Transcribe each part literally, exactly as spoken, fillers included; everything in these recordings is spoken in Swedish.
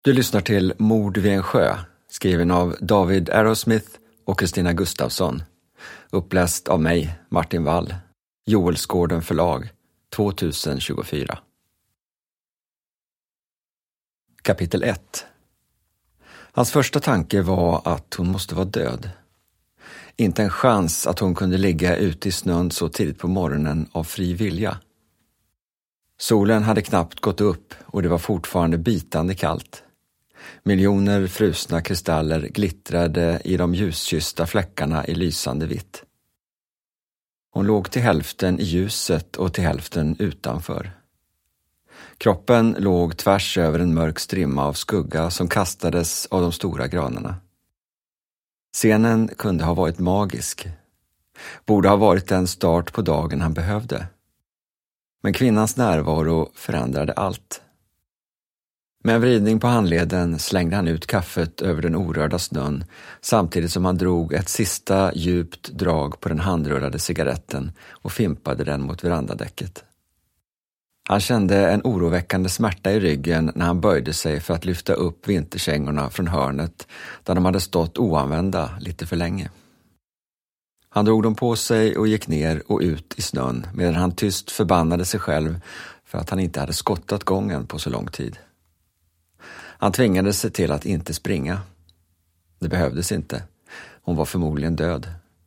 Du lyssnar till Mord vid en sjö, skriven av David Arrowsmith och Kristina Gustafsson. Uppläst av mig, Martin Wall. Joelsgården förlag, tjugohundratjugofyra. Kapitel ett. Hans första tanke var att hon måste vara död. Inte en chans att hon kunde ligga ute i snön så tidigt på morgonen av fri vilja. Solen hade knappt gått upp och det var fortfarande bitande kallt. Miljoner frusna kristaller glittrade i de ljuskyssta fläckarna i lysande vitt. Hon låg till hälften i ljuset och till hälften utanför. Kroppen låg tvärs över en mörk strimma av skugga som kastades av de stora granarna. Scenen kunde ha varit magisk. Borde ha varit den start på dagen han behövde. Men kvinnans närvaro förändrade allt. Med en vridning på handleden slängde han ut kaffet över den orörda snön samtidigt som han drog ett sista djupt drag på den handrullade cigaretten och fimpade den mot verandadäcket. Han kände en oroväckande smärta i ryggen när han böjde sig för att lyfta upp vinterkängorna från hörnet där de hade stått oanvända lite för länge. Han drog dem på sig och gick ner och ut i snön medan han tyst förbannade sig själv för att han inte hade skottat gången på så lång tid. Han tvingade sig till att inte springa. Det behövdes inte. Hon var förmodligen död.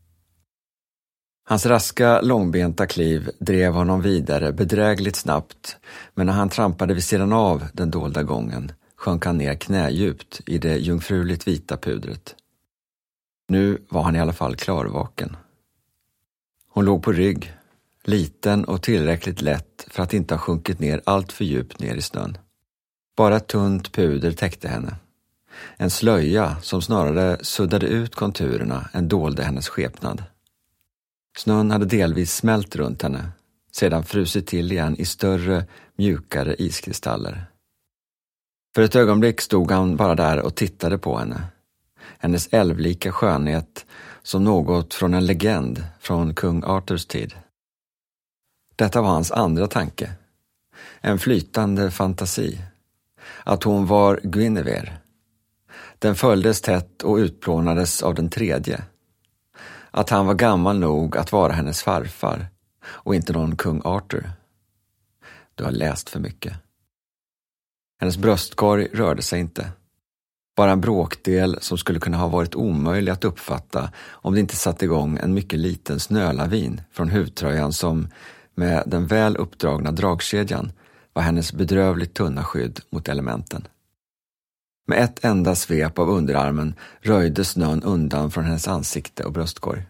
Hans raska, långbenta kliv drev honom vidare bedrägligt snabbt, men när han trampade vid sidan av den dolda gången sjönk han ner knädjupt i det jungfruligt vita pudret. Nu var han i alla fall klarvaken. Hon låg på rygg, liten och tillräckligt lätt för att inte ha sjunkit ner allt för djupt ner i snön. Bara ett tunt puder täckte henne. En slöja som snarare suddade ut konturerna än dolde hennes skepnad. Snön hade delvis smält runt henne, sedan frusit till igen i större, mjukare iskristaller. För ett ögonblick stod han bara där och tittade på henne. Hennes älvlika skönhet som något från en legend från kung Arthurs tid. Detta var hans andra tanke. En flytande fantasi. Att hon var Guinevere. Den följdes tätt och utplånades av den tredje. Att han var gammal nog att vara hennes farfar och inte någon kung Arthur. Du har läst för mycket. Hennes bröstkorg rörde sig inte. Bara en bråkdel som skulle kunna ha varit omöjlig att uppfatta om det inte satt igång en mycket liten snölavin från huvtröjan som med den väl uppdragna dragkedjan var hennes bedrövligt tunna skydd mot elementen. Med ett enda svep av underarmen röjde snön undan från hennes ansikte och bröstkorg.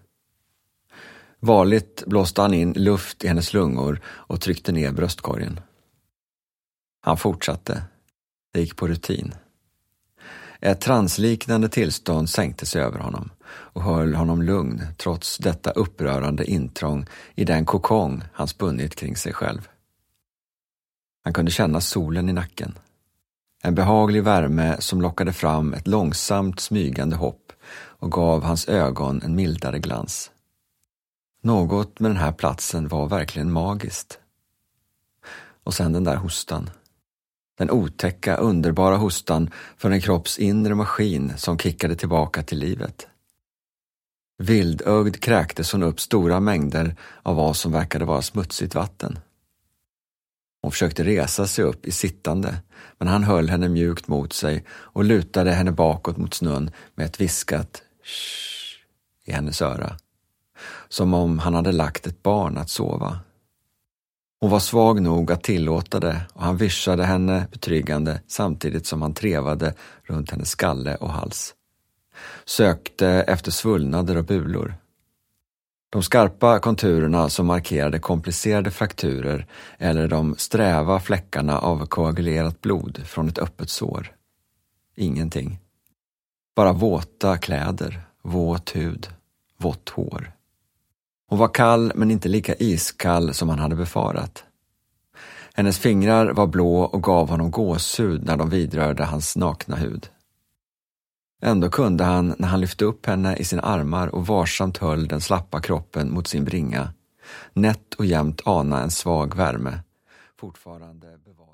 Varligt blåste han in luft i hennes lungor och tryckte ner bröstkorgen. Han fortsatte. Det gick på rutin. Ett transliknande tillstånd sänkte sig över honom och höll honom lugn trots detta upprörande intrång i den kokong han spunnit kring sig själv. Han kunde känna solen i nacken. En behaglig värme som lockade fram ett långsamt smygande hopp och gav hans ögon en mildare glans. Något med den här platsen var verkligen magiskt. Och sen den där hostan. Den otäcka, underbara hostan för en kropps inre maskin som kickade tillbaka till livet. Vildögd kräktes hon upp stora mängder av vad som verkade vara smutsigt vatten. Hon försökte resa sig upp i sittande, men han höll henne mjukt mot sig och lutade henne bakåt mot snön med ett viskat shh i hennes öra. Som om han hade lagt ett barn att sova. Hon var svag nog att tillåta det och han vischade henne betryggande samtidigt som han trevade runt hennes skalle och hals. Sökte efter svullnader och bulor. De skarpa konturerna som markerade komplicerade frakturer eller de sträva fläckarna av koagulerat blod från ett öppet sår. Ingenting. Bara våta kläder, våt hud, vått hår. Hon var kall men inte lika iskall som han hade befarat. Hennes fingrar var blå och gav honom gåshud när de vidrörde hans nakna hud. Ändå kunde han, när han lyfte upp henne i sina armar och varsamt höll den slappa kroppen mot sin bringa, nätt och jämnt ana en svag värme, fortfarande bevarad.